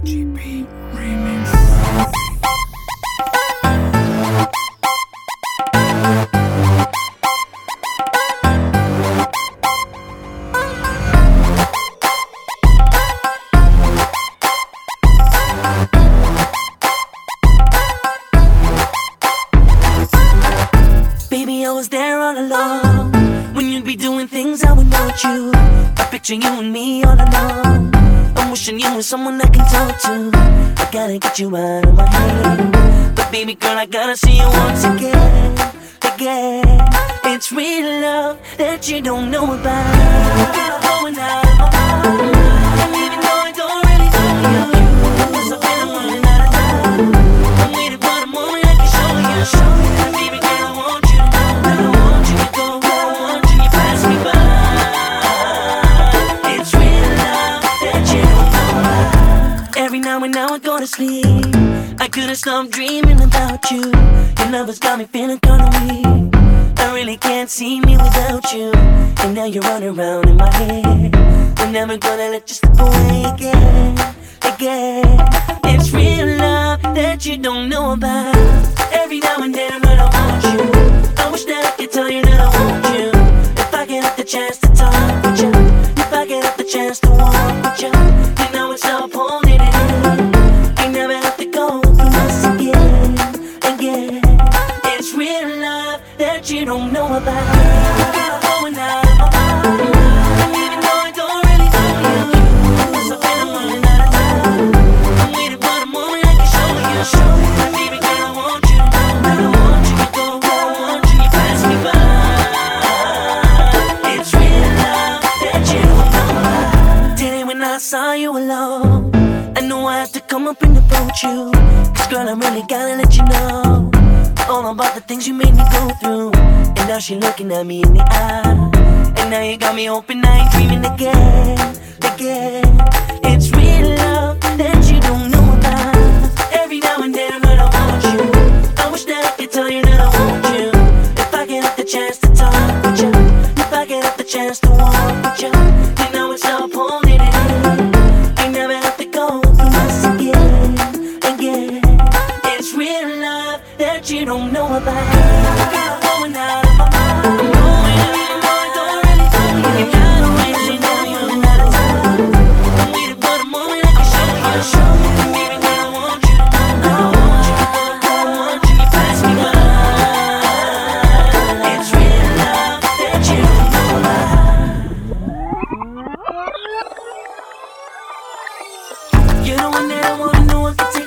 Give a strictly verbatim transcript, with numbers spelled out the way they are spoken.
G B Remix. Baby, I was there all along when you'd be doing things I would want you. I picture you and me all along. I'm wishing you were someone I can talk to. I gotta get you out of my head. But baby girl, I gotta see you once again, again. It's real love that you don't know about. Girl, I'm going out of my mind. And even though I don't really know you, cause I feel I'm running out of time. I'm waiting for the moment I can show you, show you. Baby girl, I want you to know, I want you to go, I want you to pass me by. It's real love that you don't know about. Every now and now I go to sleep, I couldn't stop dreaming about you. Your love has got me feeling kinda weak. I really can't see me without you. And now you're running around in my head. I'm never gonna let you slip away again, again. It's real love that you don't know about. Every now and then when I want you, I wish that I could tell you that I want you. If I get the chance to talk with you, if I get the chance to walk with you, you know it's all holding it in. I never have to go through this again, again. It's real love that you don't know about. Girl, I'm going out of my mind. And even though I don't really know you, cause I feel I'm running out of time. I'm waiting for the moment I can show you, show you. Baby girl, I want you to know, I want you to go, I want you to pass me by. It's real love that you don't know about. Today when I saw you alone, I knew I had to come up and approach you. Cause girl, I really gotta let you know all about the things you made me go through. And now she looking at me in the eye, and now you got me hoping I ain't dreaming again, again. It's real love that you don't know about. Every now and then when I want you, I wish that I could tell you that I want you. If I get the chance to talk with you, if I get the chance to walk with you, you know it's all holding it in. I never have to go through this again, again. It's real love that you don't know about. Girl, I'm going out of my mind. I'm going out even though I don't really know you. You gotta wait till you know you're out of time. I'm waiting for the moment I can show you, show you. Baby girl, I want you to know, I want you to go, I want you to pass me by. It's real love that you don't know about. You're the one that I wanna know if it's